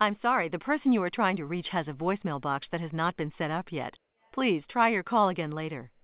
I'm sorry, the person you are trying to reach has a voicemail box that has not been set up yet. Please try your call again later.